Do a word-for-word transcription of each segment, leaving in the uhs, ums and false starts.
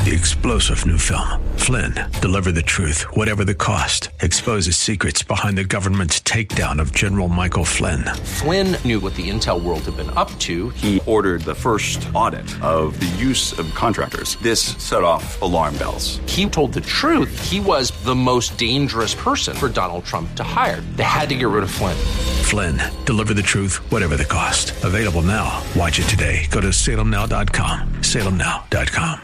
The explosive new film, Flynn, deliver the truth, whatever the cost, exposes secrets behind the government's takedown of General Michael Flynn. Flynn knew what the intel world had been up to. He ordered the first audit of the use of contractors. This set off alarm bells. He told the truth. He was the most dangerous person for Donald Trump to hire. They had to get rid of Flynn. Flynn, deliver the truth, whatever the cost. Available now. Watch it today. Go to salem now dot com. salem now dot com.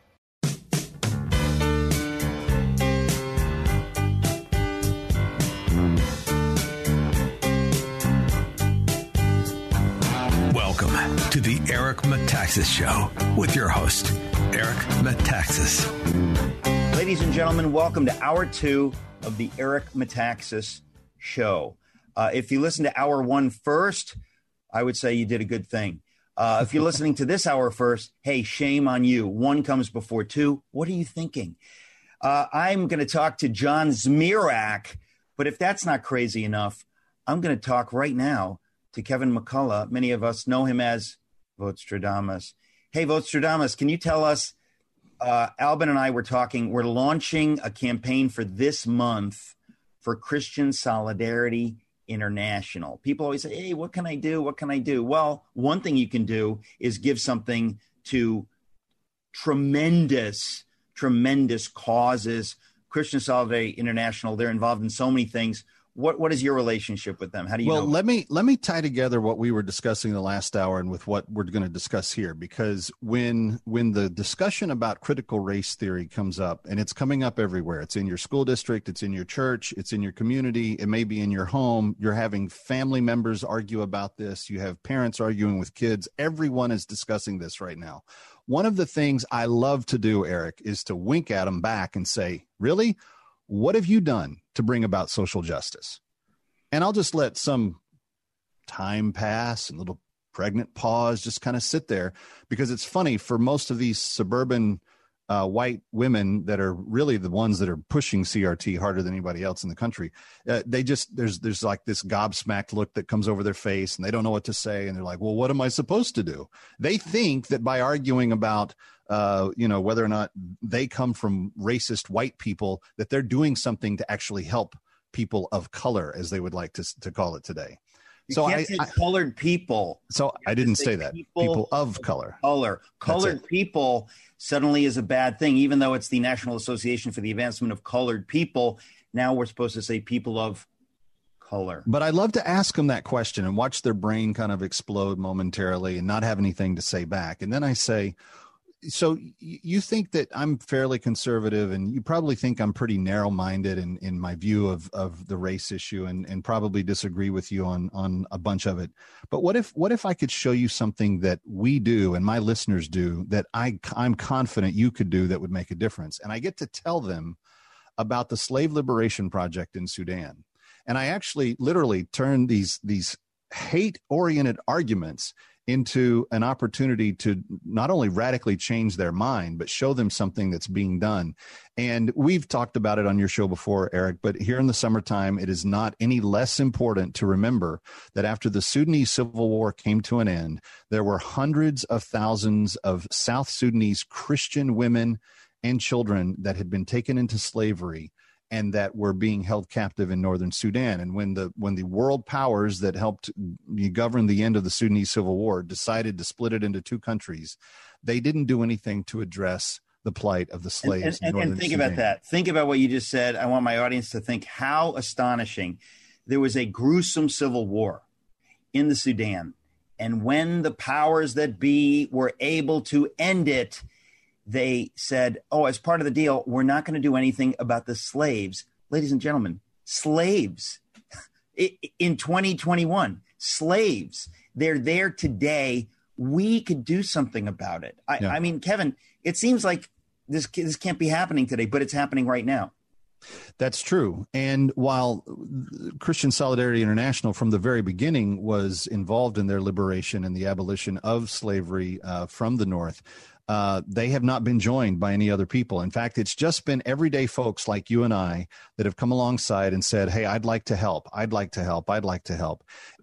Welcome to the Eric Metaxas Show with your host, Eric Metaxas. Ladies and gentlemen, welcome to hour two of the Eric Metaxas Show. Uh, if you listen to hour one first, I would say you did a good thing. Uh, if you're listening to this hour first, hey, shame on you. One comes before two. What are you thinking? Uh, I'm going to talk to John Zmirak, but if that's not crazy enough, I'm going to talk right now to Kevin McCullough. Many of us know him as Vostradamus. Hey, Vostradamus, can you tell us, uh, Albin and I were talking, we're launching a campaign for this month for Christian Solidarity International. People always say, hey, what can I do? What can I do? Well, one thing you can do is give something to tremendous, tremendous causes. Christian Solidarity International, they're involved in so many things. What what is your relationship with them? How do you well, know? Well, let me let me tie together what we were discussing the last hour and with what we're going to discuss here, because when when the discussion about critical race theory comes up, and it's coming up everywhere, it's in your school district, it's in your church, it's in your community, it may be in your home, you're having family members argue about this, you have parents arguing with kids, everyone is discussing this right now. One of the things I love to do, Eric, is to wink at them back and say, really? What have you done to bring about social justice? And I'll just let some time pass and a little pregnant pause just kind of sit there, because it's funny for most of these suburban uh, white women that are really the ones that are pushing C R T harder than anybody else in the country. Uh, they just, there's, there's like this gobsmacked look that comes over their face and they don't know what to say. And they're like, well, what am I supposed to do? They think that by arguing about Uh, you know, whether or not they come from racist white people, that they're doing something to actually help people of color, as they would like to to call it today. You so can't I, say I colored people. So I didn't say, say that. People, people of color. Color. Colored people suddenly is a bad thing, even though it's the National Association for the Advancement of Colored People. Now we're supposed to say people of color. But I love to ask them that question and watch their brain kind of explode momentarily and not have anything to say back. And then I say, so you think that I'm fairly conservative, and you probably think I'm pretty narrow-minded in, in my view of, of the race issue, and, and probably disagree with you on, on a bunch of it. But what if what if I could show you something that we do and my listeners do that I, I'm confident you could do that would make a difference? And I get to tell them about the Slave Liberation Project in Sudan. And I actually literally turn these these hate-oriented arguments into an opportunity to not only radically change their mind, but show them something that's being done. And we've talked about it on your show before, Eric, but here in the summertime, it is not any less important to remember that after the Sudanese civil war came to an end, there were hundreds of thousands of South Sudanese Christian women and children that had been taken into slavery and that were being held captive in northern Sudan. And when the when the world powers that helped govern the end of the Sudanese civil war decided to split it into two countries, they didn't do anything to address the plight of the slaves. And, and, in and, and think Sudan. about that. Think about what you just said. I want my audience to think how astonishing. There was a gruesome civil war in the Sudan. And when the powers that be were able to end it, they said, oh, as part of the deal, we're not going to do anything about the slaves. Ladies and gentlemen, slaves in twenty twenty-one, slaves, they're there today. We could do something about it. I, yeah. I mean, Kevin, it seems like this, this can't be happening today, but it's happening right now. That's true. And while Christian Solidarity International from the very beginning was involved in their liberation and the abolition of slavery uh, from the North, Uh, they have not been joined by any other people. In fact, it's just been everyday folks like you and I that have come alongside and said, hey, I'd like to help. I'd like to help. I'd like to help.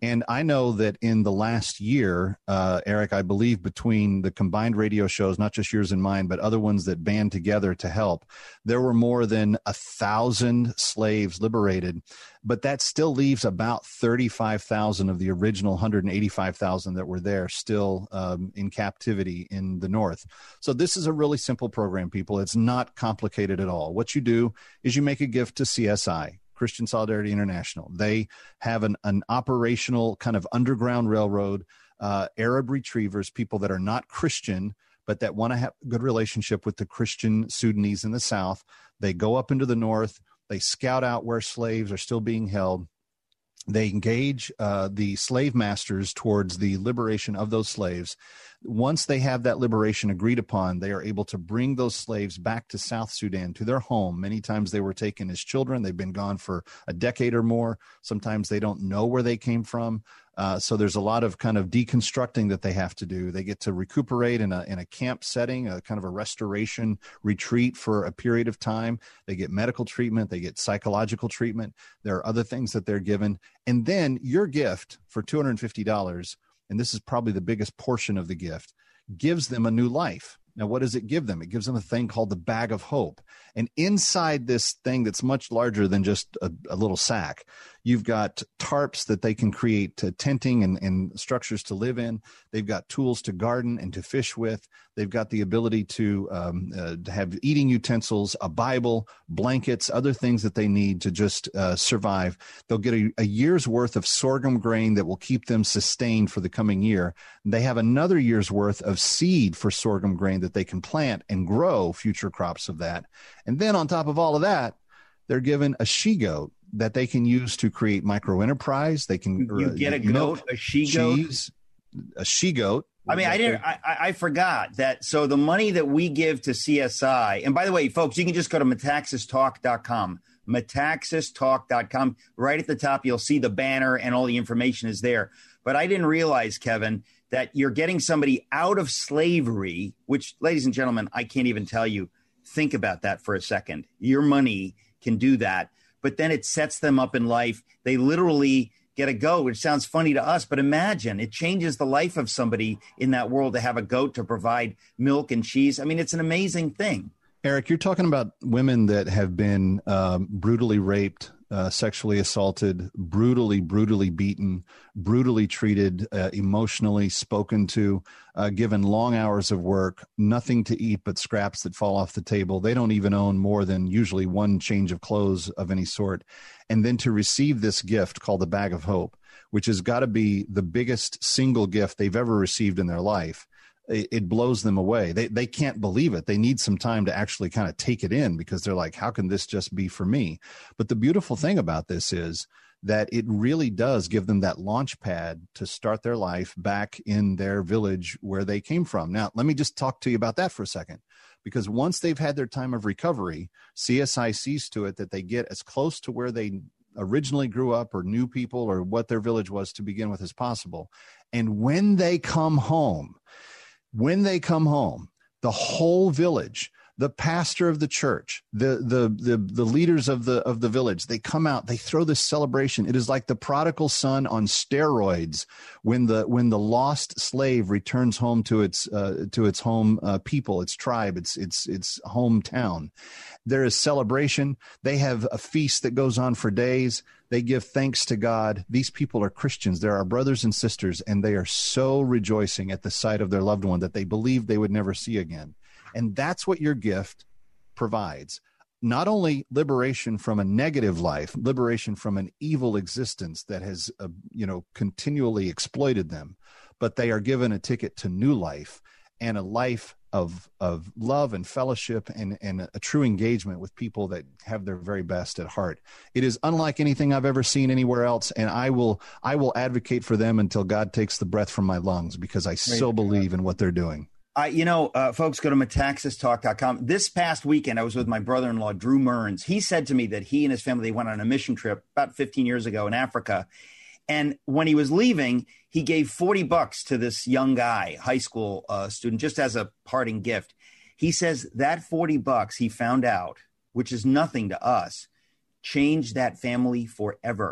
And I know that in the last year, uh, Eric, I believe between the combined radio shows, not just yours and mine, but other ones that band together to help, there were more than a thousand slaves liberated. But that still leaves about thirty-five thousand of the original one hundred eighty-five thousand that were there still um, in captivity in the North. So this is a really simple program, people. It's not complicated at all. What you do is you make a gift to C S I, Christian Solidarity International. They have an, an operational kind of underground railroad, uh, Arab retrievers, people that are not Christian, but that want to have a good relationship with the Christian Sudanese in the South. They go up into the North. They scout out where slaves are still being held. They engage uh, the slave masters towards the liberation of those slaves. Once they have that liberation agreed upon, they are able to bring those slaves back to South Sudan, to their home. Many times they were taken as children. They've been gone for a decade or more. Sometimes they don't know where they came from. Uh, so there's a lot of kind of deconstructing that they have to do. They get to recuperate in a in a camp setting, a kind of a restoration retreat for a period of time. They get medical treatment. They get psychological treatment. There are other things that they're given. And then your gift for two hundred fifty dollars, and this is probably the biggest portion of the gift, gives them a new life. Now, what does it give them? It gives them a thing called the Bag of Hope. And inside this thing that's much larger than just a, a little sack, you've got tarps that they can create uh, tenting and, and structures to live in. They've got tools to garden and to fish with. They've got the ability to, um, uh, to have eating utensils, a Bible, blankets, other things that they need to just uh, survive. They'll get a, a year's worth of sorghum grain that will keep them sustained for the coming year. They have another year's worth of seed for sorghum grain that they can plant and grow future crops of that. And then on top of all of that, they're given a she-goat that they can use to create micro enterprise. They can you get a goat, milk, a she-goat, cheese, a she-goat. I mean, I didn't. I, I forgot that. So the money that we give to C S I, and by the way, folks, you can just go to metaxas talk dot com, metaxas talk dot com. Right at the top, you'll see the banner, and all the information is there. But I didn't realize, Kevin, that you're getting somebody out of slavery. Which, ladies and gentlemen, I can't even tell you. Think about that for a second. Your money can do that, but then it sets them up in life. They literally get a goat, which sounds funny to us, but imagine it changes the life of somebody in that world to have a goat to provide milk and cheese. I mean, it's an amazing thing. Eric, you're talking about women that have been um, brutally raped, uh, sexually assaulted, brutally, brutally beaten, brutally treated, uh, emotionally spoken to, uh, given long hours of work, nothing to eat but scraps that fall off the table. They don't even own more than usually one change of clothes of any sort. And then to receive this gift called the Bag of Hope, which has got to be the biggest single gift they've ever received in their life. It blows them away. They they can't believe it. They need some time to actually kind of take it in because they're like, how can this just be for me? But the beautiful thing about this is that it really does give them that launch pad to start their life back in their village where they came from. Now, let me just talk to you about that for a second, because once they've had their time of recovery, C S I sees to it that they get as close to where they originally grew up or knew people or what their village was to begin with as possible. And when they come home, When they come home, the whole village, the pastor of the church, the, the the the leaders of the of the village, they come out, they throw this celebration. It is like the prodigal son on steroids when the when the lost slave returns home to its uh, to its home uh, people, its tribe, its its its hometown. There is celebration. They have a feast that goes on for days. They give thanks to God. These people are Christians. They're our brothers and sisters, and they are so rejoicing at the sight of their loved one that they believed they would never see again. And that's what your gift provides. Not only liberation from a negative life, liberation from an evil existence that has, uh, you know, continually exploited them, but they are given a ticket to new life and a life of of love and fellowship and, and a true engagement with people that have their very best at heart. It is unlike anything I've ever seen anywhere else, and I will I will advocate for them until God takes the breath from my lungs because I so believe in what they're doing. I, you know, uh, folks, go to metaxas talk dot com. This past weekend, I was with my brother-in-law, Drew Mearns. He said to me that he and his family, they went on a mission trip about fifteen years ago in Africa. And when he was leaving, he gave forty bucks to this young guy, high school uh, student, just as a parting gift. He says that forty bucks he found out, which is nothing to us, changed that family forever.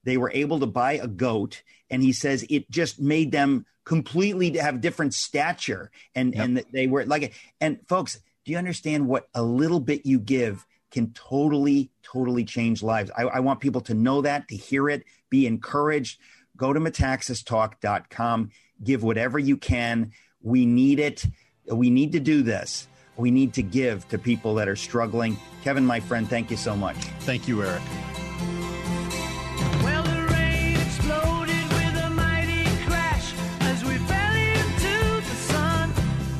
they were able to buy a goat, and he says it just made them completely have different stature, and yep. and they were like, and folks, do you understand what a little bit you give can totally, totally change lives? I, I want people to know that, to hear it, be encouraged. Go to metaxas talk dot com, give whatever you can. We need it. We need to do this. We need to give to people that are struggling. Kevin, my friend, thank you so much. Thank you, Eric. Well, the rain exploded with a mighty crash as we fell into the sun.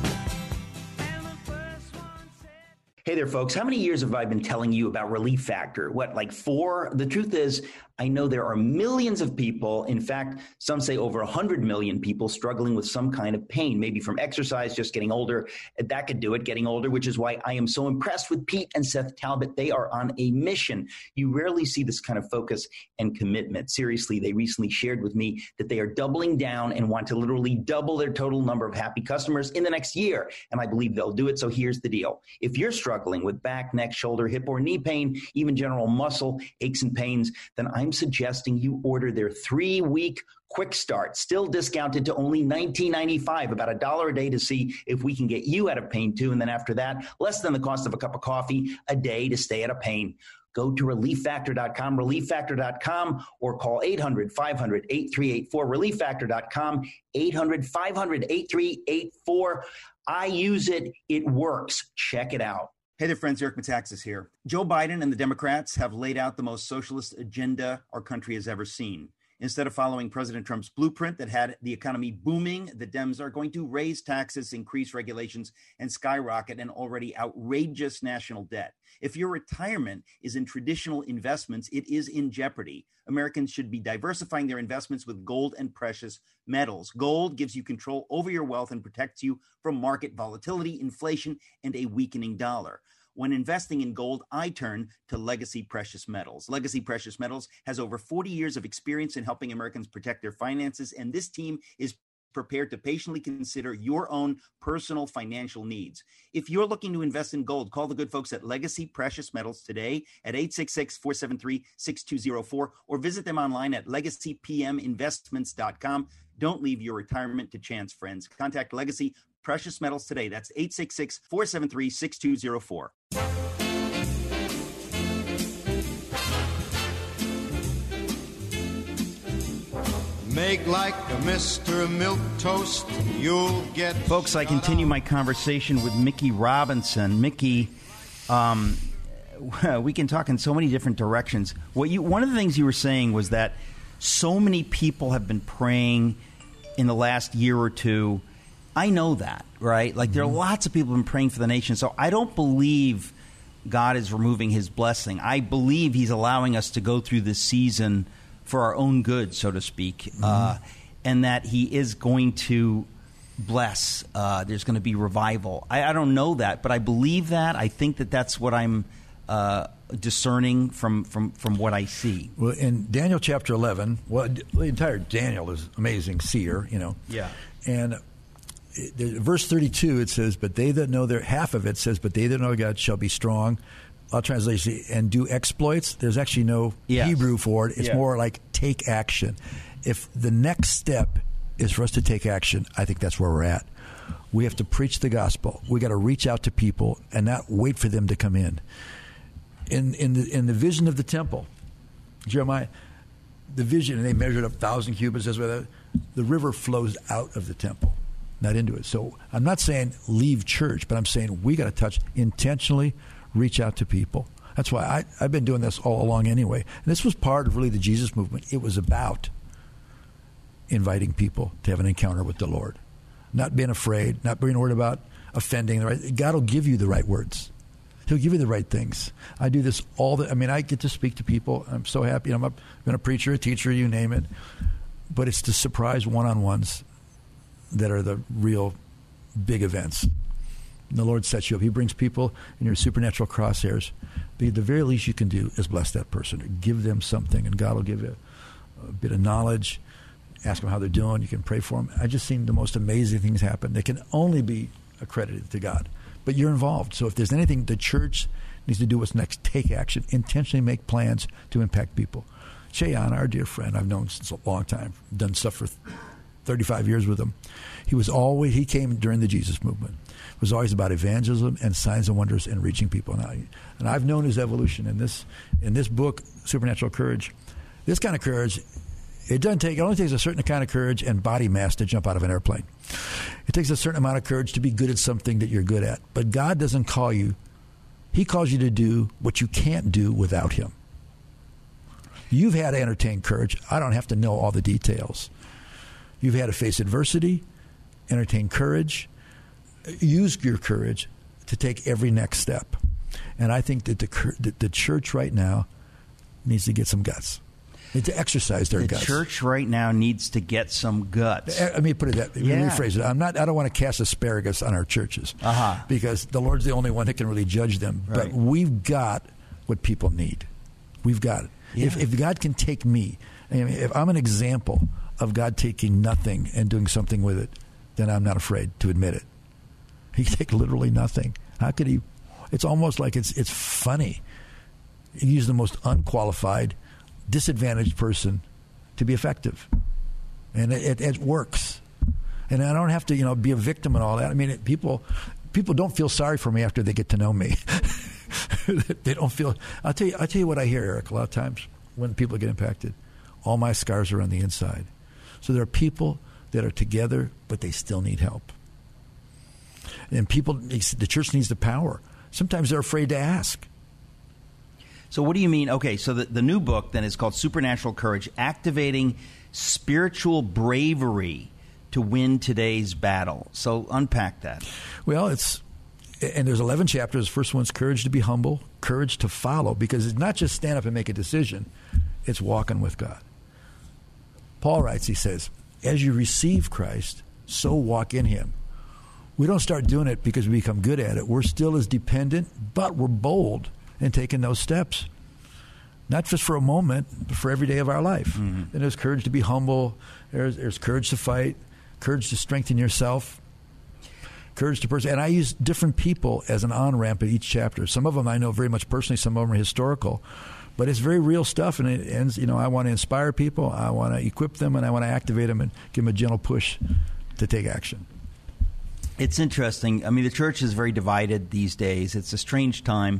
And the first one said... Hey there, folks. How many years have I been telling you about Relief Factor? What, like four? The truth is, I know there are millions of people, in fact, some say over one hundred million people struggling with some kind of pain, maybe from exercise, just getting older. That could do it, getting older, which is why I am so impressed with Pete and Seth Talbot. They are on a mission. You rarely see this kind of focus and commitment. Seriously, they recently shared with me that they are doubling down and want to literally double their total number of happy customers in the next year. And I believe they'll do it. So here's the deal. If you're struggling with back, neck, shoulder, hip, or knee pain, even general muscle aches and pains, then I'm suggesting you order their three-week quick start, still discounted to only nineteen ninety-five, about a dollar a day to see if we can get you out of pain too. And then after that, less than the cost of a cup of coffee a day to stay out of pain. Go to relief factor dot com, relief factor dot com, or call eight hundred, five hundred, eight three eight four, relief factor dot com, eight hundred, five hundred, eight three eight four. I use it. It works. Check it out. Hey there, friends. Eric Metaxas here. Joe Biden and the Democrats have laid out the most socialist agenda our country has ever seen. Instead of following President Trump's blueprint that had the economy booming, the Dems are going to raise taxes, increase regulations, and skyrocket an already outrageous national debt. If your retirement is in traditional investments, it is in jeopardy. Americans should be diversifying their investments with gold and precious metals. Gold gives you control over your wealth and protects you from market volatility, inflation, and a weakening dollar. When investing in gold, I turn to Legacy Precious Metals. Legacy Precious Metals has over forty years of experience in helping Americans protect their finances, and this team is prepared to patiently consider your own personal financial needs. If you're looking to invest in gold, call the good folks at Legacy Precious Metals today at eight six six, four seven three, six two zero four or visit them online at legacy p m investments dot com. Don't leave your retirement to chance, friends. Contact Legacy Precious Metals today. That's eight six six, four seven three, six two zero four. Make like a Mister Milquetoast, you'll get... Folks, I continue my conversation with Mickey Robinson. Mickey, um, we can talk in so many different directions. What you, one of the things you were saying was that so many people have been praying in the last year or two. I know that, right? Like, there are lots of people who have been praying for the nation. So I don't believe God is removing his blessing. I believe he's allowing us to go through this season for our own good, so to speak, mm-hmm. uh, and that he is going to bless. Uh, there's going to be revival. I, I don't know that, but I believe that. I think that that's what I'm uh, discerning from, from, from what I see. Well, in Daniel chapter eleven, well, the entire Daniel is amazing seer, you know. Yeah. And it, verse thirty-two, it says, but they that know their, half of it says, but they that know God shall be strong. I'll translate it, and do exploits. There's actually no yes. Hebrew for it. It's yeah. more like take action. If the next step is for us to take action, I think that's where we're at. We have to preach the gospel. We got to reach out to people and not wait for them to come in. In in the in the vision of the temple, Jeremiah, the vision, and they measured up thousand cubits. That's where the river flows out of the temple, not into it. So I'm not saying leave church, but I'm saying we got to touch intentionally. Reach out to people. That's why I, I've been doing this all along anyway. And this was part of really the Jesus movement. It was about inviting people to have an encounter with the Lord. Not being afraid, not being worried about offending. The right, God will give you the right words. He'll give you the right things. I do this all the, I mean, I get to speak to people. I'm so happy. I'm, a, I've been a preacher, a teacher, you name it. But it's the surprise one-on-ones that are the real big events. And the Lord sets you up. He brings people in your supernatural crosshairs. But the very least you can do is bless that person or give them something, and God will give you a, a bit of knowledge. Ask them how they're doing. You can pray for them. I've just seen the most amazing things happen. They can only be accredited to God. But you're involved. So if there's anything the church needs to do what's next, take action. Intentionally make plans to impact people. Cheon, our dear friend, I've known since a long time, done stuff for thirty-five years with him. He was always, he came during the Jesus movement. It was always about evangelism and signs and wonders and reaching people. And, I, and I've known his evolution in this in this book, Supernatural Courage. This kind of courage, it doesn't take, it only takes a certain kind of courage and body mass to jump out of an airplane. It takes a certain amount of courage to be good at something that you're good at. But God doesn't call you. He calls you to do what you can't do without him. You've had to entertain courage. I don't have to know all the details. You've had to face adversity, entertain courage, use your courage to take every next step. And I think that the, that the church right now needs to get some guts. Need to exercise their the guts. The church right now needs to get some guts. Let me put it that. Let me yeah. rephrase it. I'm not. I don't want to cast asparagus on our churches uh-huh. because the Lord's the only one that can really judge them. Right. But we've got what people need. We've got it. Yeah. If, if God can take me, I mean, if I'm an example of God taking nothing and doing something with it, then I'm not afraid to admit it. He can take literally nothing. How could he? It's almost like it's it's funny. He used the most unqualified, disadvantaged person to be effective, and it, it, it works. And I don't have to, you know, be a victim and all that. I mean, it, people people don't feel sorry for me after they get to know me. They don't feel. I'll tell you. I'll tell you what I hear, Eric. A lot of times when people get impacted, all my scars are on the inside. So there are people that are together, but they still need help. And people, the church needs the power. Sometimes they're afraid to ask. So what do you mean? Okay, so the, the new book then is called Supernatural Courage, Activating Spiritual Bravery to Win Today's Battle. So unpack that. Well, it's, and there's eleven chapters. First one's courage to be humble, courage to follow, because it's not just stand up and make a decision. It's walking with God. Paul writes, he says, as you receive Christ, so walk in him. We don't start doing it because we become good at it. We're still as dependent, but we're bold in taking those steps. Not just for a moment, but for every day of our life. Mm-hmm. And there's courage to be humble. There's, there's courage to fight, courage to strengthen yourself, courage to pursue. And I use different people as an on-ramp at each chapter. Some of them I know very much personally. Some of them are historical. But it's very real stuff, and it ends, you know, I want to inspire people, I want to equip them, and I want to activate them and give them a gentle push to take action. It's interesting. I mean, the church is very divided these days. It's a strange time.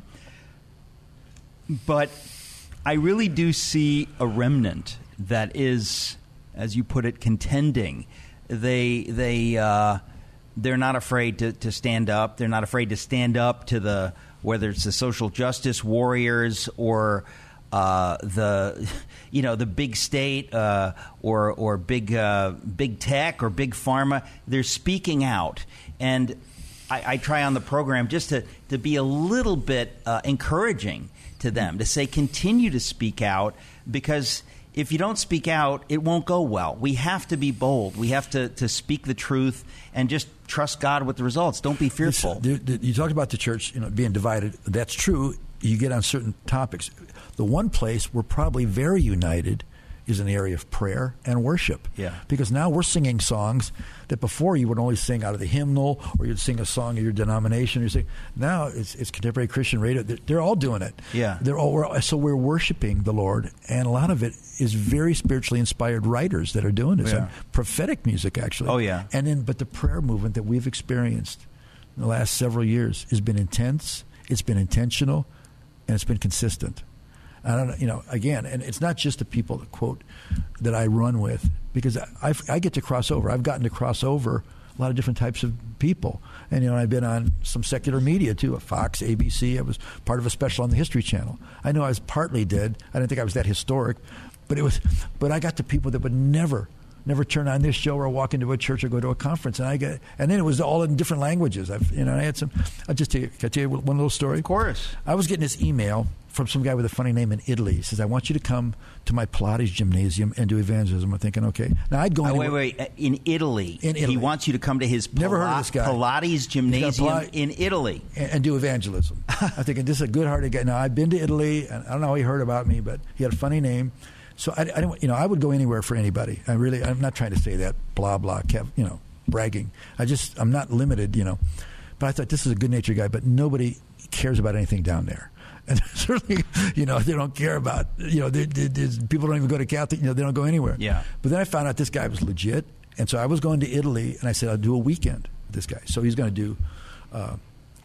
But I really do see a remnant that is, as you put it, contending. They, they, uh, they're not afraid to, to stand up. They're not afraid to stand up to the, whether it's the social justice warriors or uh, the, you know, the big state uh, or or big uh, big tech or big pharma. They're speaking out, and I, I try on the program just to to be a little bit uh, encouraging to them, to say continue to speak out, because if you don't speak out, it won't go well. We have to be bold. We have to, to speak the truth and just trust God with the results. Don't be fearful. You talked about the church, you know, being divided. That's true. You get on certain topics. The one place we're probably very united is in the area of prayer and worship. Yeah. Because now we're singing songs that before you would only sing out of the hymnal, or you'd sing a song of your denomination. You sing. Now it's, it's contemporary Christian radio. They're, they're all doing it. Yeah. They're all we're, so we're worshiping the Lord, and a lot of it is very spiritually inspired writers that are doing this. Yeah. And prophetic music, actually. Oh yeah. And then, but the prayer movement that we've experienced in the last several years has been intense. It's been intentional, and it's been consistent. I don't know, you know, again, and it's not just the people, that quote, that I run with, because I, I get to cross over. I've gotten to cross over a lot of different types of people. And, you know, I've been on some secular media, too, Fox, A B C. I was part of a special on the History Channel. I know I was partly dead. I didn't think I was that historic. But it was. But I got to people that would never, never turn on this show or walk into a church or go to a conference. And I get, and then it was all in different languages. I've, you know, I had some, I'll just tell you, can I tell you one little story? Of course. I was getting this email from some guy with a funny name in Italy. He says, I want you to come to my Pilates gymnasium and do evangelism. I'm thinking, okay. Now, I'd go oh, anywhere. Wait, wait. In Italy. In Italy. He wants you to come to his Pila- Never heard of this guy. Pilates gymnasium Pilates, in Italy. And, and do evangelism. I'm thinking, this is a good-hearted guy. Now, I've been to Italy, and I don't know how he heard about me, but he had a funny name. So, I, I didn't, you know, I would go anywhere for anybody. I really, I'm not trying to say that, blah, blah, Kev, you know, bragging. I just, I'm not limited, you know. But I thought, this is a good-natured guy, but nobody cares about anything down there. And certainly, you know, they don't care about, you know, they, they, they, people don't even go to Catholic, you know, they don't go anywhere. Yeah. But then I found out this guy was legit. And so I was going to Italy, and I said, I'll do a weekend with this guy. So he's going to do uh,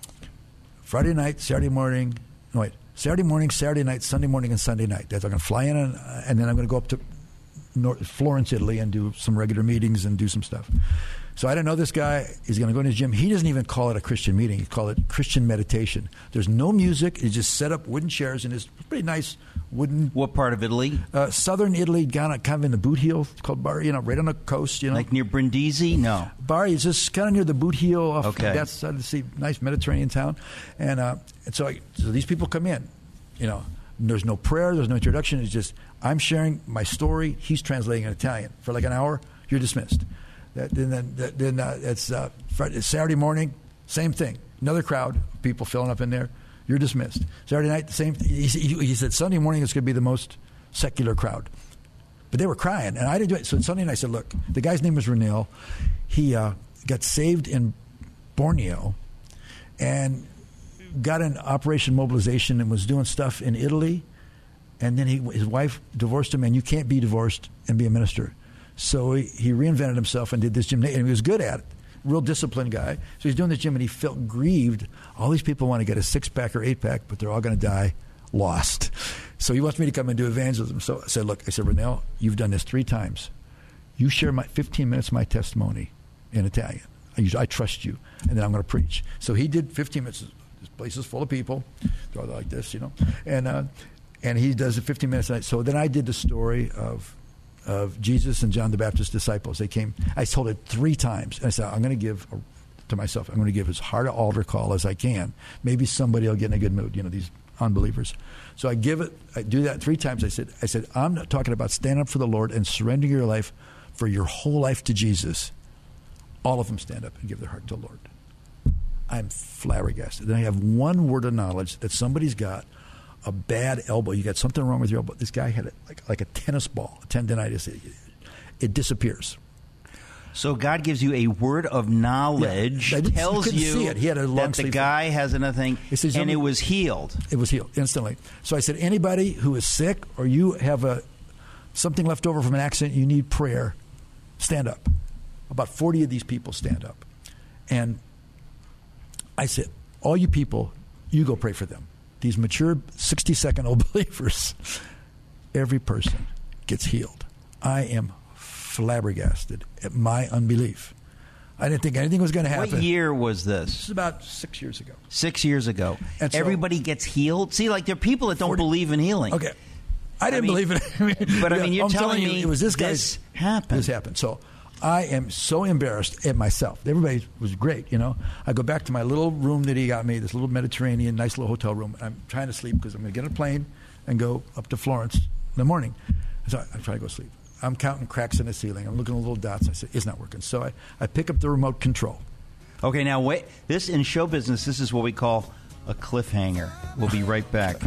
Friday night, Saturday morning, no, wait, Saturday morning, Saturday night, Sunday morning, and Sunday night. That's I'm going to fly in, and, and then I'm going to go up to North, Florence, Italy, and do some regular meetings and do some stuff. So I didn't know this guy. He's going to go in his gym. He doesn't even call it a Christian meeting. He calls it Christian meditation. There's no music. He just set up wooden chairs in his pretty nice wooden. What part of Italy? Uh, southern Italy, kind of, kind of in the boot heel. It's called Bari, you know, right on the coast. You know, like near Brindisi? No. Bari is just kind of near the boot heel. Off Okay. that side of the sea, nice Mediterranean town, and uh, and so I, so these people come in. You know, there's no prayer. There's no introduction. It's just I'm sharing my story. He's translating in Italian for like an hour. You're dismissed. That, then then, then uh, it's uh, Friday, Saturday morning, same thing. Another crowd, people filling up in there. You're dismissed. Saturday night, the same. He, he, he said Sunday morning is going to be the most secular crowd, but they were crying, and I didn't do it. So Sunday night, I said, look, the guy's name was Renil. He uh, got saved in Borneo, and got an Operation Mobilization and was doing stuff in Italy, and then he, his wife divorced him, and you can't be divorced and be a minister. So he, he reinvented himself and did this gymnasium, and he was good at it. Real disciplined guy. So he's doing this gym, and he felt grieved. All these people want to get a six-pack or eight-pack, but they're all going to die lost. So he wants me to come and do evangelism. So I said, look, I said, Renell, you've done this three times. You share my fifteen minutes of my testimony in Italian. I, I trust you, and then I'm going to preach. So he did fifteen minutes. This place is full of people. They're all like this, you know. And uh, and he does it fifteen minutes a night. So then I did the story of of Jesus and John the Baptist's disciples. They came. I told it three times. And I said, I'm going to give a, to myself, I'm going to give as hard an altar call as I can. Maybe somebody will get in a good mood, you know, these unbelievers. So I give it, I do that three times. I said, I said, I'm not talking about stand up for the Lord and surrendering your life for your whole life to Jesus. All of them stand up and give their heart to the Lord. I'm flabbergasted. Then I have one word of knowledge that somebody's got a bad elbow. You got something wrong with your elbow. This guy had it like like a tennis ball, a tendonitis. It, it disappears. So God gives you a word of knowledge, yeah, tells you, you see it. He had a long that the guy has another it says, and it was healed. It was healed instantly. So I said, anybody who is sick or you have a something left over from an accident, you need prayer, stand up. About forty of these people stand up. And I said, all you people, you go pray for them. These mature sixty-second-old believers, every person gets healed. I am flabbergasted at my unbelief. I didn't think anything was going to happen. What year was this? This is about six years ago. Six years ago. And so, everybody gets healed? See, like there are people that don't forty believe in healing. Okay. I didn't I mean, believe it. But I mean, you're I'm telling, telling me you, it was this this guy's happened. This happened. So I am so embarrassed at myself. Everybody was great, you know. I go back to my little room that he got me, this little Mediterranean, nice little hotel room. And I'm trying to sleep because I'm going to get on a plane and go up to Florence in the morning. So I'm trying to go sleep. I'm counting cracks in the ceiling. I'm looking at little dots. I said, it's not working. So I, I pick up the remote control. Okay, now wait. This in show business, this is what we call a cliffhanger. We'll be right back.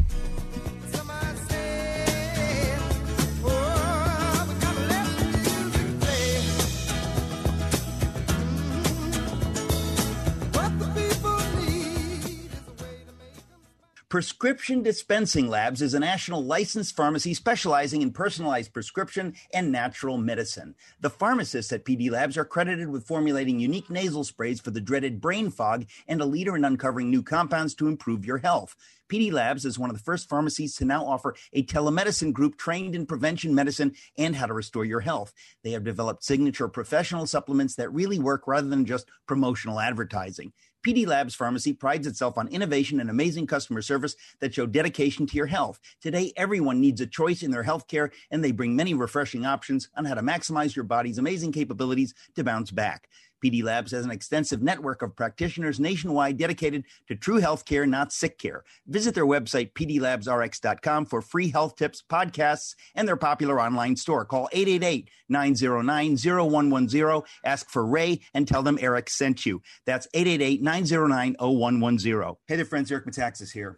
Prescription Dispensing Labs is a national licensed pharmacy specializing in personalized prescription and natural medicine. The pharmacists at P D Labs are credited with formulating unique nasal sprays for the dreaded brain fog and a leader in uncovering new compounds to improve your health. P D Labs is one of the first pharmacies to now offer a telemedicine group trained in prevention medicine and how to restore your health. They have developed signature professional supplements that really work rather than just promotional advertising. P D Labs Pharmacy prides itself on innovation and amazing customer service that show dedication to your health. Today, everyone needs a choice in their health care, and they bring many refreshing options on how to maximize your body's amazing capabilities to bounce back. P D Labs has an extensive network of practitioners nationwide dedicated to true health care, not sick care. Visit their website, p d labs r x dot com, for free health tips, podcasts, and their popular online store. Call eight eight eight, nine zero nine, zero one one zero. Ask for Ray and tell them Eric sent you. That's eight eight eight, nine zero nine, zero one one zero. Hey there, friends. Eric Metaxas here.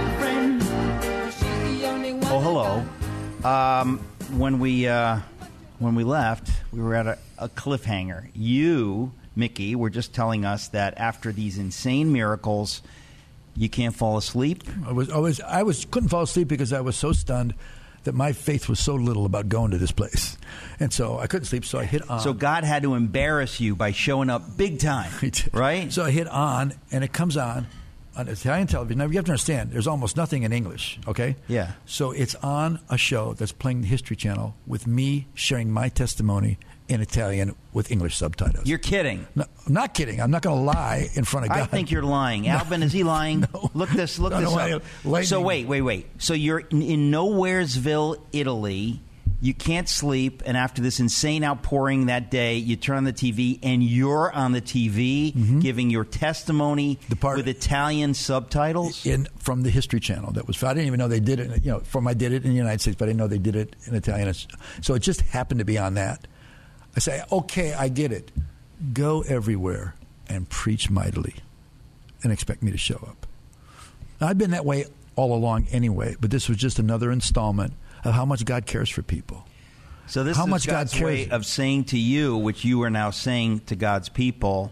Oh, hello. Um, when we uh, when we left, we were at a, a cliffhanger. You, Mickey, were just telling us that after these insane miracles, you can't fall asleep. I was always I was couldn't fall asleep because I was so stunned that my faith was so little about going to this place, and so I couldn't sleep. So I hit on. So God had to embarrass you by showing up big time, right? So I hit on, and it comes on on Italian television. Now you have to understand, there's almost nothing in English. Okay. Yeah. So it's on a show that's playing the History Channel with me sharing my testimony in Italian with English subtitles. You're kidding. No, I'm not kidding. I'm not going to lie in front of God. I think you're lying. Alvin, is he lying? No. Look this. Look No, this no, up. lightning. So wait, wait, wait. So you're in, in Nowheresville, Italy. You can't sleep, and after this insane outpouring that day, you turn on the T V, and you're on the T V Mm-hmm. giving your testimony The part- with Italian subtitles. in from the History Channel. That was I didn't even know they did it. You know, from I did it in the United States, but I didn't know they did it in Italian. So it just happened to be on that. I say, okay, I get it. Go everywhere and preach mightily, and expect me to show up. Now, I've been that way all along anyway, but this was just another installment of how much God cares for people. So this How is much God God's cares- way of saying to you, which you are now saying to God's people,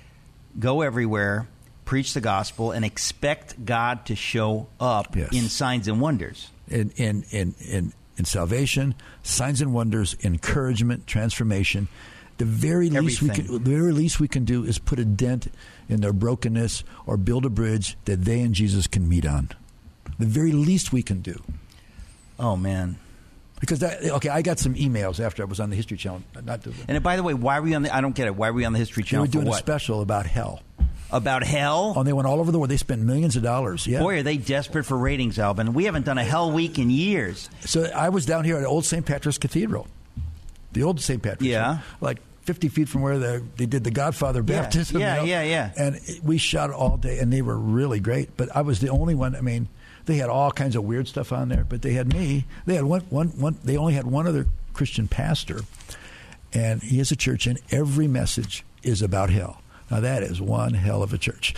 go everywhere, preach the gospel, and expect God to show up Yes. in signs and wonders. In in in in, in salvation, signs and wonders, encouragement, transformation. The very least we Everything. can, the very least we can do is put a dent in their brokenness or build a bridge that they and Jesus can meet on. The very least we can do. Oh, man. Because that, okay, I got some emails after I was on the History Channel. Not to, And by the way, why were you on the? I don't get it. Why were you on the History they Channel were doing for a what? special about hell. About hell? Oh, and they went all over the world. They spent millions of dollars. Yeah. Boy, are they desperate for ratings, Alvin. We haven't done a Hell Week in years. So I was down here at Old Saint Patrick's Cathedral, the old Saint Patrick's. Yeah. Like fifty feet from where the, they did the Godfather Yeah, baptism. yeah, you know? yeah, yeah. And it- we shot all day, and they were really great. But I was the only one. I mean, they had all kinds of weird stuff on there, but they had me. They had one, one, one. They only had one other Christian pastor, and he has a church, and every message is about hell. Now that is one hell of a church.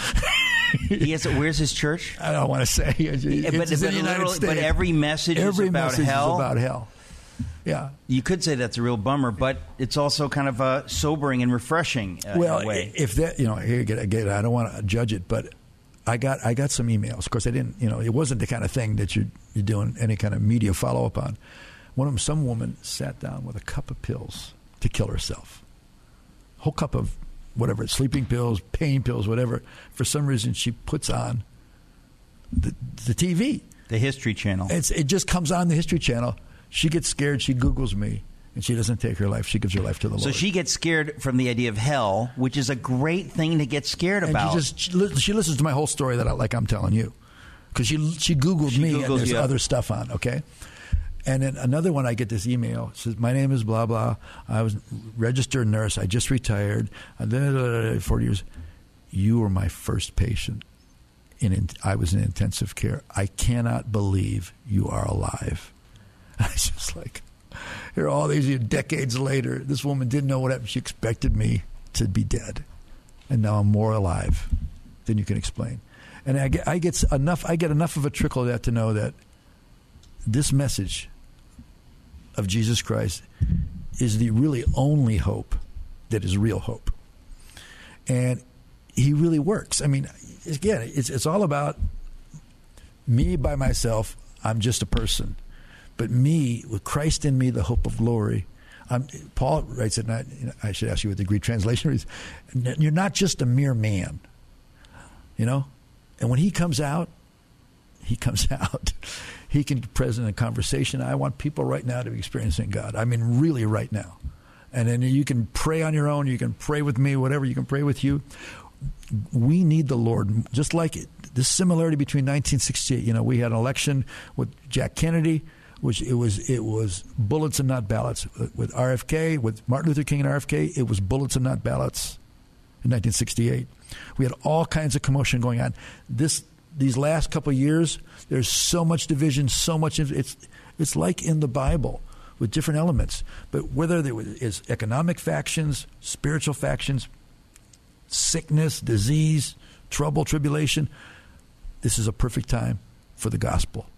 He has. Where's his church? I don't want to say. It's, Yeah, but- it's in but the United literally- States. but every message is every about message hell? Is about hell. Yeah. You could say that's a real bummer, but it's also kind of uh, sobering and refreshing uh, Well, in a way. if that, you know, here again, again, I don't want to judge it, but I got I got some emails. Of course, I didn't, you know, it wasn't the kind of thing that you're, you're doing any kind of media follow up on. One of them, some woman sat down with a cup of pills to kill herself. Whole cup of whatever, sleeping pills, pain pills, whatever. For some reason, she puts on the, the T V. The History Channel. It's, it just comes on the History Channel. She gets scared. She Googles me, and she doesn't take her life. She gives her life to the So Lord. she gets scared from the idea of hell, which is a great thing to get scared and about. she just she, li- she listens to my whole story that I, like I'm telling you, because she she Googled She me Googles and there's you. other stuff on. Okay, and then another one, I get this email. It says, "My name is blah blah. I was a registered nurse. I just retired. Uh, da, da, da, da, Forty years. You were my first patient. In, in I was in intensive care. I cannot believe you are alive." I was just like, here all these years, decades later, this woman didn't know what happened. She expected me to be dead, and now I'm more alive than you can explain. And I get, I get enough. I get enough of a trickle of that to know that this message of Jesus Christ is the really only hope that is real hope, and He really works. I mean, again, it's it's all about me by myself. I'm just a person. But me, with Christ in me, the hope of glory. Um, Paul writes it, and I, I should ask you what the Greek translation is. You're not just a mere man, you know? And when he comes out, he comes out. He can be present in a conversation. I want people right now to be experiencing God. I mean, really right now. And then you can pray on your own. You can pray with me, whatever. You can pray with you. We need the Lord. Just like it, this similarity between nineteen sixty-eight. You know, we had an election with Jack Kennedy, which it was it was bullets and not ballots. With R F K, with Martin Luther King and R F K, it was bullets and not ballots in nineteen sixty-eight. We had all kinds of commotion going on. This these last couple of years, there's so much division, so much. It's it's like in the Bible with different elements. But whether there is economic factions, spiritual factions, sickness, disease, trouble, tribulation, this is a perfect time for the gospel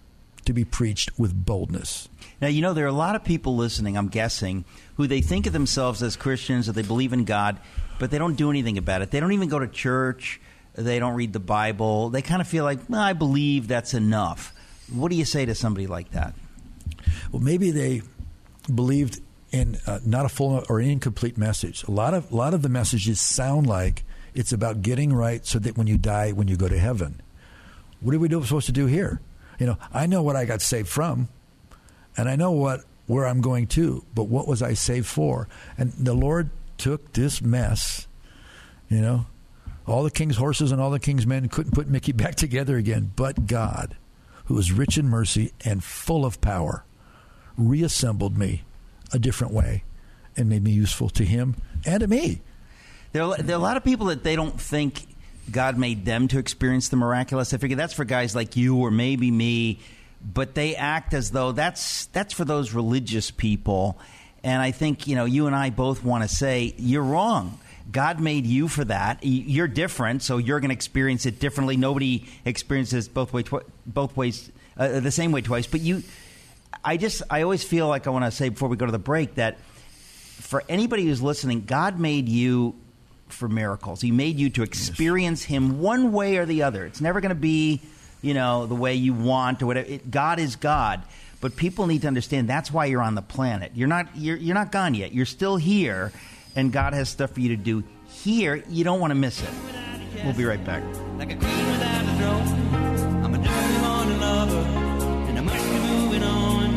to be preached with boldness. Now, you know, there are a lot of people listening, I'm guessing, who they think of themselves as Christians or they believe in God, but they don't do anything about it. They don't even go to church. They don't read the Bible. They kind of feel like, well, I believe that's enough. What do you say to somebody like that? Well, maybe they believed in uh, not a full or incomplete message. A lot of a lot of the messages sound like it's about getting right so that when you die, when you go to heaven. What are we do, supposed to do here? You know, I know what I got saved from, and I know what where I'm going to, but what was I saved for? And the Lord took this mess, you know, all the king's horses and all the king's men couldn't put Mickey back together again, but God, who is rich in mercy and full of power, reassembled me a different way and made me useful to him and to me. There are, there are a lot of people that they don't think God made them to experience the miraculous. I figure that's for guys like you or maybe me, but they act as though that's that's for those religious people. And I think, you know, you and I both want to say, you're wrong. God made you for that. You're different, so you're going to experience it differently. Nobody experiences both way twi- both ways uh, the same way twice. But you, I just, I always feel like I want to say before we go to the break that for anybody who's listening, God made you for miracles. He made you to experience him one way or the other. It's never going to be, you know, the way you want or whatever. It, God is God. But people need to understand that's why you're on the planet. You're not you're you're not gone yet. You're still here, and God has stuff for you to do here. You don't want to miss it. We'll be right back. Like a queen without a throne. I'm a dirty morning lover, and I must be moving on.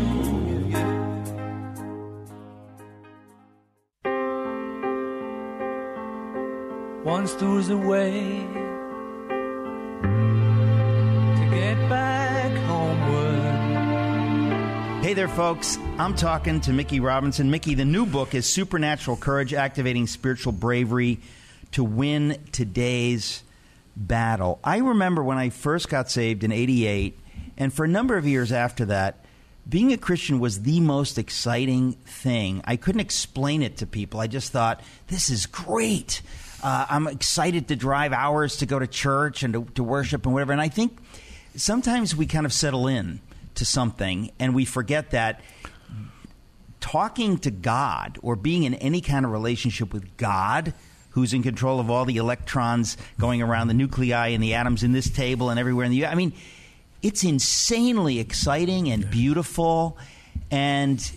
Once there was a way to get back homeward. Hey there, folks. I'm talking to Mickey Robinson. Mickey, the new book is Supernatural Courage, Activating Spiritual Bravery to Win Today's Battle. I remember when I first got saved in eighty-eight, and for a number of years after that, being a Christian was the most exciting thing. I couldn't explain it to people. I just thought, this is great. Uh, I'm excited to drive hours to go to church and to, to worship and whatever. And I think sometimes we kind of settle in to something and we forget that talking to God or being in any kind of relationship with God, who's in control of all the electrons going around the nuclei and the atoms in this table and everywhere in the, I mean, it's insanely exciting and beautiful, and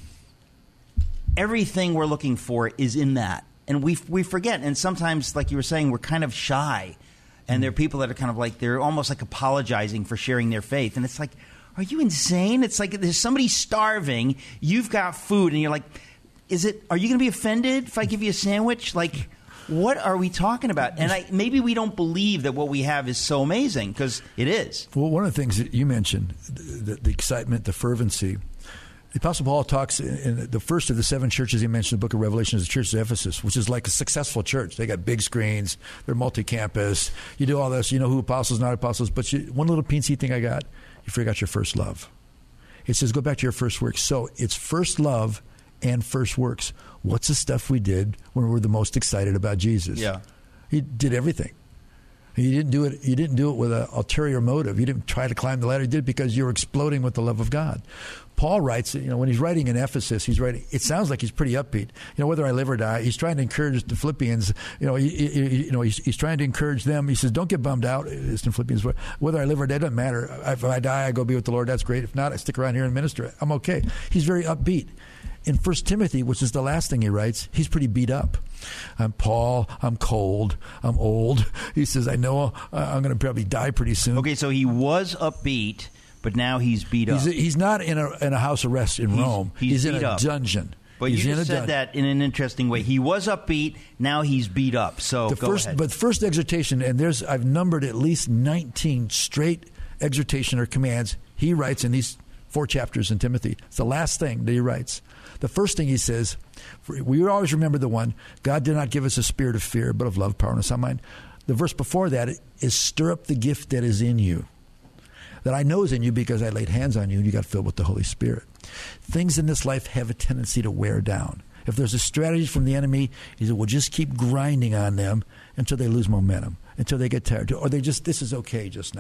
everything we're looking for is in that. And we we forget, and sometimes, like you were saying, we're kind of shy, and there are people that are kind of like, they're almost like apologizing for sharing their faith, and it's like, are you insane? It's like there's somebody starving, you've got food, and you're like, is it? Are you going to be offended if I give you a sandwich? Like, what are we talking about? And I, maybe we don't believe that what we have is so amazing, because it is. Well, one of the things that you mentioned, the, the excitement, the fervency. The Apostle Paul talks in the first of the seven churches he mentioned in the book of Revelation is the church of Ephesus, which is like a successful church. They got big screens. They're multi-campus. You do all this. You know who apostles, not apostles. But you, one little P C thing I got, you forgot your first love. It says go back to your first works. So it's first love and first works. What's the stuff we did when we were the most excited about Jesus? Yeah. He did everything. You didn't do it. You didn't do it with an ulterior motive. You didn't try to climb the ladder. You did it because you were exploding with the love of God. Paul writes, you know, when he's writing in Ephesus, he's writing. It sounds like he's pretty upbeat. You know, whether I live or die, he's trying to encourage the Philippians. You know, he, he, you know, he's, he's trying to encourage them. He says, "Don't get bummed out." It's in Philippians. Whether I live or die, it doesn't matter. If I die, I go be with the Lord. That's great. If not, I stick around here and minister. I'm okay. He's very upbeat. In First Timothy, which is the last thing he writes, he's pretty beat up. I'm Paul. I'm cold. I'm old. He says, I know uh, I'm going to probably die pretty soon. Okay, so he was upbeat, but now he's beat up. He's, he's not in a, in a house arrest in he's, Rome. He's, he's in a up. dungeon. But he's you in just a said dun- that in an interesting way. He was upbeat. Now he's beat up. So the go first, ahead. But the first exhortation, and there's I've numbered at least nineteen straight exhortation or commands he writes in these four chapters in Timothy. It's the last thing that he writes. The first thing he says, we always remember the one, God did not give us a spirit of fear, but of love, power, and a sound mind. The verse before that is stir up the gift that is in you, that I know is in you because I laid hands on you and you got filled with the Holy Spirit. Things in this life have a tendency to wear down. If there's a strategy from the enemy, he said, we'll just keep grinding on them until they lose momentum, until they get tired, or they just, this is okay just now.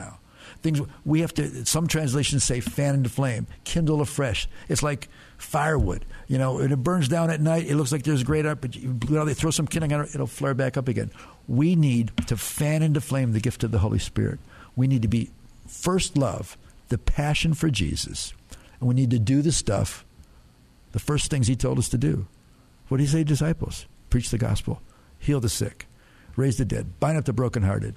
Things we have to. Some translations say fan into flame, kindle afresh. It's like firewood. You know, when it burns down at night, it looks like there's a great art, but you, you know, they throw some kindling on it, it'll flare back up again. We need to fan into flame the gift of the Holy Spirit. We need to be first love, the passion for Jesus, and we need to do the stuff, the first things he told us to do. What did he say to disciples? Preach the gospel, heal the sick, raise the dead, bind up the brokenhearted.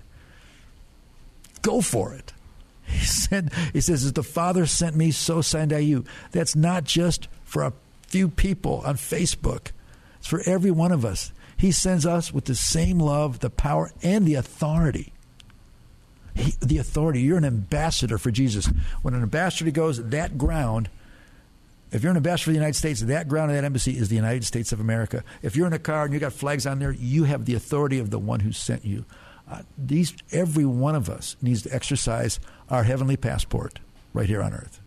Go for it. He said, he says, as the Father sent me, so send I you. That's not just for a few people on Facebook. It's for every one of us. He sends us with the same love, the power, and the authority. He, the authority. You're an ambassador for Jesus. When an ambassador goes, that ground, if you're an ambassador for the United States, that ground of that embassy is the United States of America. If you're in a car and you got flags on there, you have the authority of the one who sent you. Uh, these, every one of us needs to exercise our heavenly passport right here on earth.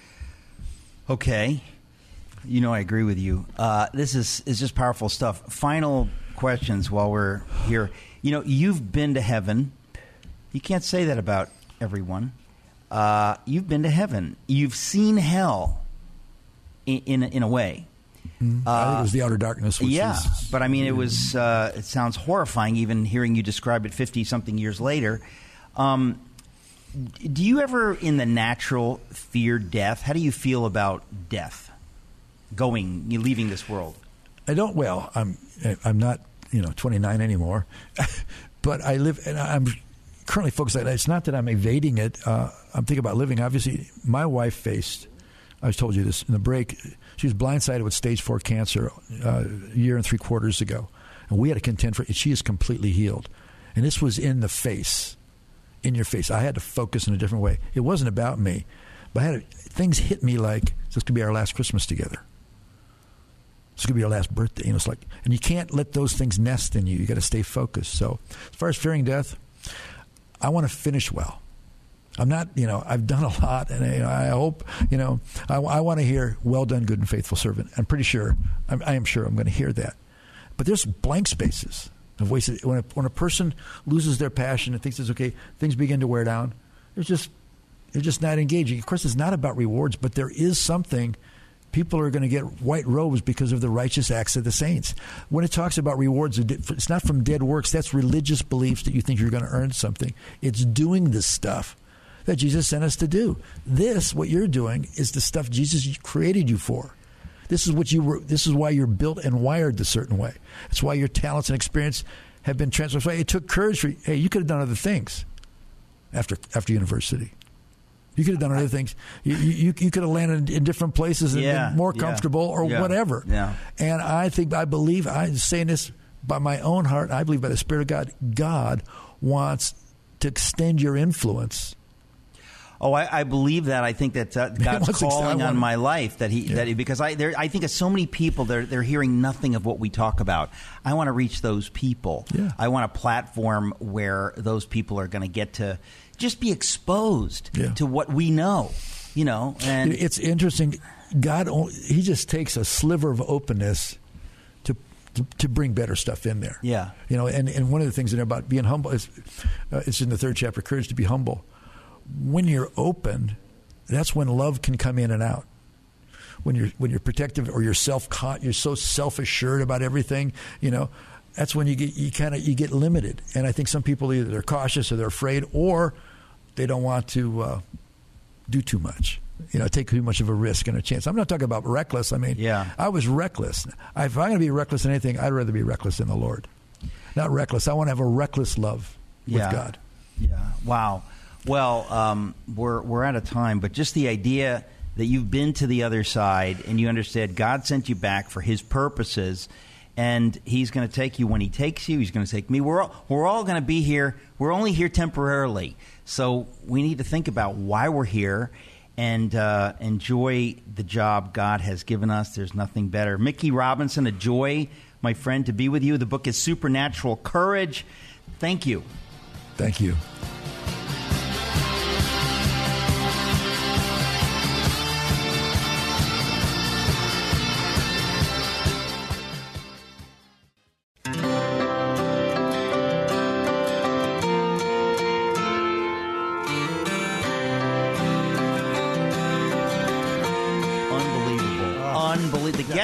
Okay. You know, I agree with you. Uh, this is, is just powerful stuff. Final questions while we're here. You know, you've been to heaven. You can't say that about everyone. Uh, you've been to heaven. You've seen hell in, in, in a way. Mm-hmm. Uh, I think it was the outer darkness. Which yeah, is, but I mean, it was. Uh, it sounds horrifying, even hearing you describe it fifty something years later. Um, do you ever, in the natural, fear death? How do you feel about death, going, you leaving this world? I don't. Well, I'm. I'm not. You know, twenty-nine anymore, but I live, and I'm currently focused on it. It's not that I'm evading it. Uh, I'm thinking about living. Obviously, my wife faced. I told you this in the break. She was blindsided with stage four cancer uh, a year and three quarters ago. And we had to contend for it. She is completely healed. And this was in the face, in your face. I had to focus in a different way. It wasn't about me. But I had to, things hit me like, this could be our last Christmas together. This could be our last birthday. You know, it's like, and you can't let those things nest in you. You got to stay focused. So as far as fearing death, I want to finish well. I'm not, you know, I've done a lot, and you know, I hope, you know, I, I want to hear, well done, good and faithful servant. I'm pretty sure, I'm, I am sure I'm going to hear that. But there's blank spaces of wasted. When a, when a person loses their passion and thinks it's okay, things begin to wear down. There's just, they're just not engaging. Of course, it's not about rewards, but there is something. People are going to get white robes because of the righteous acts of the saints. When it talks about rewards, it's not from dead works. That's religious beliefs that you think you're going to earn something. It's doing this stuff that Jesus sent us to do. This, what you're doing, is the stuff Jesus created you for. This is what you were. This is why you're built and wired a certain way. It's why your talents and experience have been transformed. It took courage for you. Hey, you could have done other things after after university. You could have done other things. You you, you could have landed in different places and yeah, been more yeah, comfortable or yeah, whatever. Yeah. And I think, I believe, I'm saying this by my own heart, I believe by the Spirit of God, God wants to extend your influence. Oh, I, I believe that. I think that uh, God's calling on my life that he Yeah. that he, because I there I think of so many people they're they're hearing nothing of what we talk about. I want to reach those people. Yeah. I want a platform where those people are going to get to just be exposed Yeah. to what we know. You know, and It's interesting. God, only- he just takes a sliver of openness to to, to bring better stuff in there. Yeah. You know, and, and one of the things in there about being humble is, uh, it's in the third chapter, courage to be humble. When you're open, that's when love can come in and out. When you're when you're protective or you're self you're so self assured about everything, you know, that's when you get you kind of you get limited. And I think some people either they're cautious or they're afraid or they don't want to uh, do too much. You know, take too much of a risk and a chance. I'm not talking about reckless. I mean, Yeah. I was reckless. I, if I'm going to be reckless in anything, I'd rather be reckless in the Lord. Not reckless. I want to have a reckless love with Yeah. God. Yeah. Wow. Well, um, we're we're out of time, but just the idea that you've been to the other side and you understand God sent you back for His purposes, and He's going to take you when He takes you. He's going to take me. We're all, we're all going to be here. We're only here temporarily, so we need to think about why we're here and uh, enjoy the job God has given us. There's nothing better. Mickey Robinson, a joy, my friend, to be with you. The book is Supernatural Courage. Thank you. Thank you.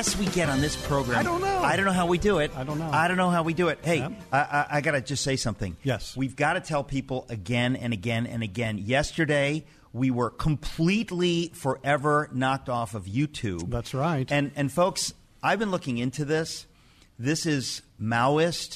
guests we get on this program. I don't know. I don't know how we do it. I don't know. I don't know how we do it. Hey, Yeah. I, I, I got to just say something. Yes. We've got to tell people again and again and again. Yesterday, we were completely forever knocked off of YouTube. That's right. And and folks, I've been looking into this. This is Maoist,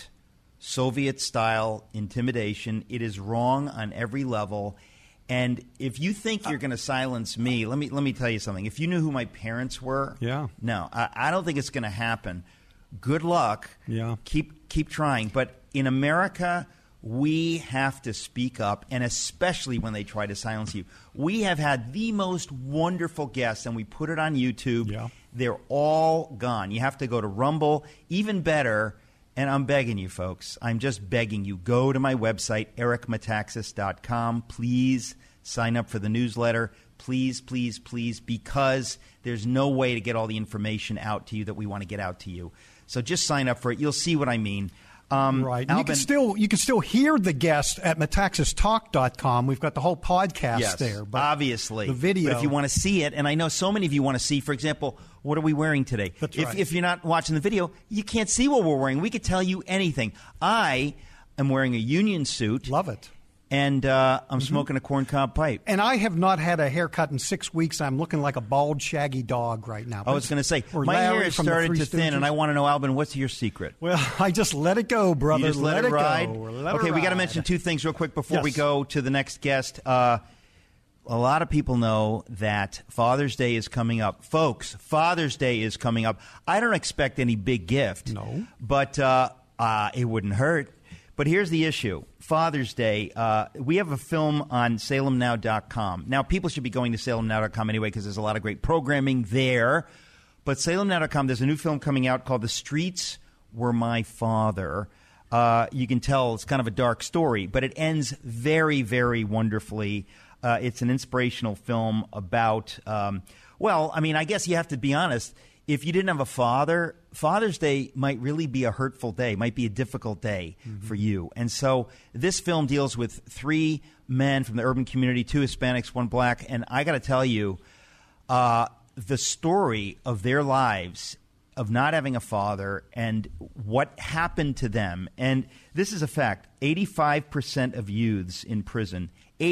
Soviet-style intimidation. It is wrong on every level. And if you think you're going to silence me, let me let me tell you something. If you knew who my parents were, Yeah. no, I, I don't think it's going to happen. Good luck. Yeah. Keep keep trying. But in America, we have to speak up, and especially when they try to silence you. We have had the most wonderful guests, and we put it on YouTube. Yeah. They're all gone. You have to go to Rumble. Even better, and I'm begging you, folks, I'm just begging you, go to my website, eric metaxas dot com. Please sign up for the newsletter. Please, please, please, because there's no way to get all the information out to you that we want to get out to you. So just sign up for it. You'll see what I mean. Um, Right. And you Alvin- can still you can still hear the guest at metaxas talk dot com. We've got the whole podcast Yes, there. But obviously. the video. But if you want to see it, and I know so many of you want to see, for example, what are we wearing today? That's if, right. if you're not watching the video, you can't see what we're wearing. We could tell you anything. I am wearing a union suit. Love it. And uh, I'm Mm-hmm. smoking a corncob pipe. And I have not had a haircut in six weeks. I'm looking like a bald, shaggy dog right now. I was going to say, Or my Larry hair has from the started Three to thin, and Stooges. I want to know, Alvin, what's your secret? Well, I just let it go, brother. You just let, it ride? go. Let it okay, we got to ride. mention two things real quick before we Yes. go to the next guest. Uh, a lot of people know that Father's Day is coming up. Folks, Father's Day is coming up. I don't expect any big gift. No. But uh, uh, it wouldn't hurt. But here's the issue. Father's Day, uh, we have a film on salem now dot com. Now, people should be going to salem now dot com anyway because there's a lot of great programming there. But salem now dot com, there's a new film coming out called The Streets Were My Father. Uh, you can tell it's kind of a dark story, but it ends very, very wonderfully. Uh, it's an inspirational film about, um, well, I mean, I guess you have to be honest. If you didn't have a father, Father's Day might really be a hurtful day, might be a difficult day Mm-hmm. for you. And so this film deals with three men from the urban community, two Hispanics, one black. And I got to tell you, uh, the story of their lives, of not having a father and what happened to them. And this is a fact. eighty-five percent of youths in prison,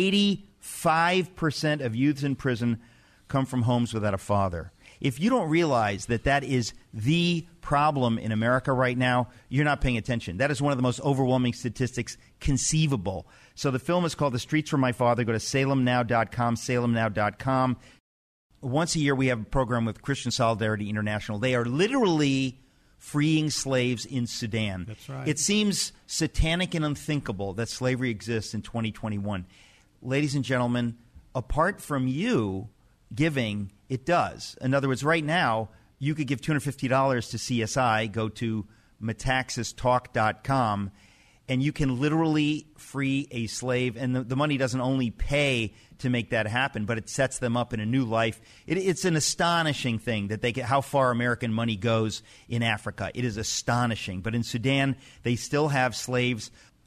eighty-five percent of youths in prison come from homes without a father. If you don't realize that that is the problem in America right now, you're not paying attention. That is one of the most overwhelming statistics conceivable. So the film is called The Streets Were My Father. Go to salem now dot com, salem now dot com. Once a year, we have a program with Christian Solidarity International. They are literally freeing slaves in Sudan. That's right. It seems satanic and unthinkable that slavery exists in twenty twenty-one. Ladies and gentlemen, apart from you giving, it does. In other words, right now, you could give two hundred fifty dollars to C S I. Go to metaxas talk dot com, and you can literally free a slave. And the, the money doesn't only pay to make that happen, but it sets them up in a new life. It, it's an astonishing thing that they get, how far American money goes in Africa. It is astonishing. But in Sudan, they still have slaves.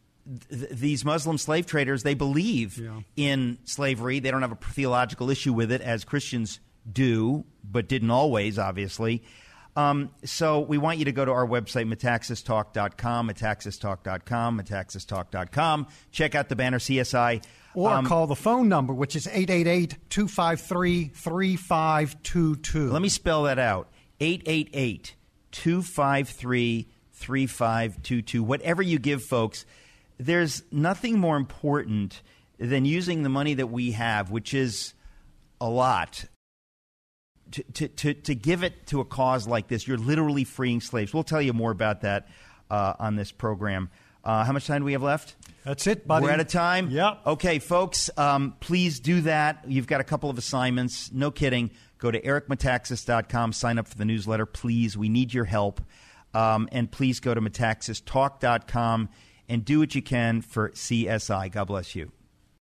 Th- these Muslim slave traders, they believe Yeah. in slavery. They don't have a theological issue with it, as Christians do, but didn't always, obviously. Um, so we want you to go to our website, metaxas talk dot com, metaxas talk dot com, metaxas talk dot com. Check out the banner C S I. Or Um, call the phone number, which is eight eight eight, two five three, three five two two. Let me spell that out. eight eight eight, two five three, three five two two. Whatever you give, folks, there's nothing more important than using the money that we have, which is a lot, to, to, to, to give it to a cause like this. You're literally freeing slaves. We'll tell you more about that uh, on this program. Uh, how much time do we have left? That's it, buddy. We're out of time? Yep. Okay, folks, um, please do that. You've got a couple of assignments. No kidding. Go to eric metaxas dot com. Sign up for the newsletter, please. We need your help. Um, and please go to metaxas talk dot com and do what you can for C S I. God bless you.